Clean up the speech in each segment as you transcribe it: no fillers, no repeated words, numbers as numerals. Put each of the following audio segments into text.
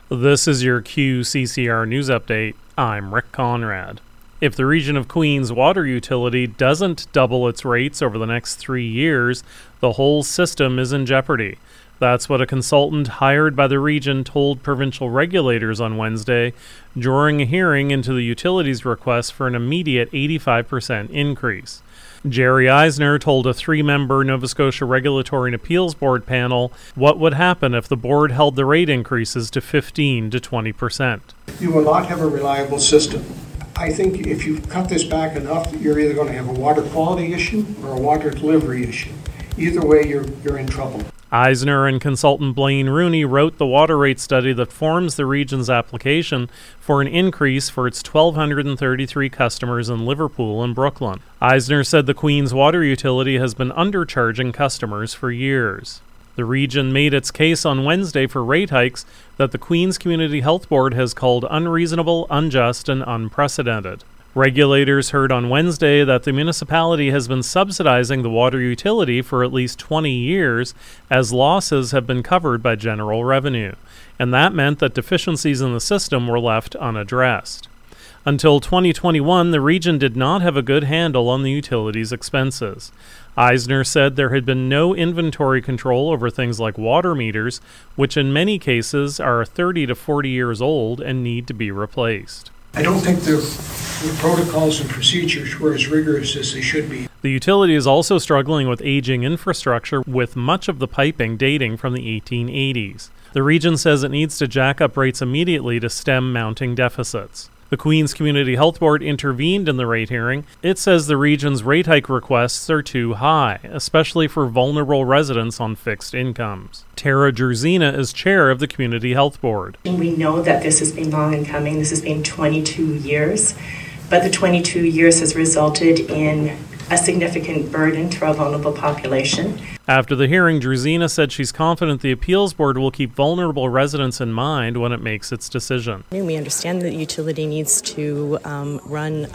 This is your QCCR News Update. I'm Rick Conrad. If the Region of Queens water utility doesn't double its rates over the next 3 years, the whole system is in jeopardy. That's what a consultant hired by the region told provincial regulators on Wednesday during a hearing into the utility's request for an immediate 85% increase. Jerry Eisner told a 3-member Nova Scotia Regulatory and Appeals Board panel what would happen if the board held the rate increases to 15 to 20%. You will not have a reliable system. I think if you cut this back enough, you're either going to have a water quality issue or a water delivery issue. Either way, you're in trouble. Eisner and consultant Blaine Rooney wrote the water rate study that forms the region's application for an increase for its 1,233 customers in Liverpool and Brooklyn. Eisner said the Queens water utility has been undercharging customers for years. The region made its case on Wednesday for rate hikes that the Queens Community Health Board has called unreasonable, unjust, and unprecedented. Regulators heard on Wednesday that the municipality has been subsidizing the water utility for at least 20 years as losses have been covered by general revenue, and that meant that deficiencies in the system were left unaddressed. Until 2021, the region did not have a good handle on the utility's expenses. Eisner said there had been no inventory control over things like water meters, which in many cases are 30 to 40 years old and need to be replaced. I don't think the protocols and procedures were as rigorous as they should be. The utility is also struggling with aging infrastructure, with much of the piping dating from the 1880s. The region says it needs to jack up rates immediately to stem mounting deficits. The Queens Community Health Board intervened in the rate hearing. It says the region's rate hike requests are too high, especially for vulnerable residents on fixed incomes. Tara Jerzina is chair of the Community Health Board. We know that this has been long in coming. This has been 22 years, but the 22 years has resulted in a significant burden to our vulnerable population. After the hearing, Jerzina said she's confident the appeals board will keep vulnerable residents in mind when it makes its decision. We understand that the utility needs to run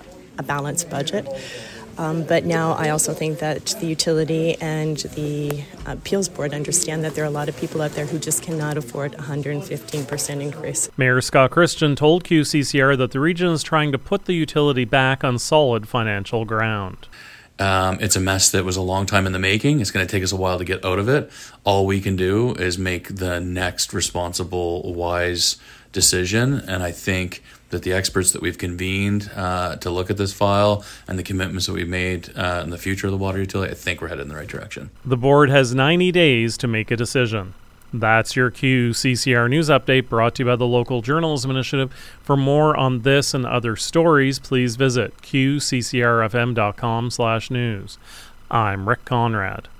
a balanced budget, but now I also think that the utility and the appeals board understand that there are a lot of people out there who just cannot afford a 115% increase. Mayor Scott Christian told QCCR that the region is trying to put the utility back on solid financial ground. It's a mess that was a long time in the making. It's going to take us a while to get out of it. All we can do is make the next responsible, wise decision. And I think that the experts that we've convened to look at this file and the commitments that we've made in the future of the water utility, I think we're headed in the right direction. The board has 90 days to make a decision. That's your QCCR News Update, brought to you by the Local Journalism Initiative. For more on this and other stories, please visit qccrfm.com/news. I'm Rick Conrad.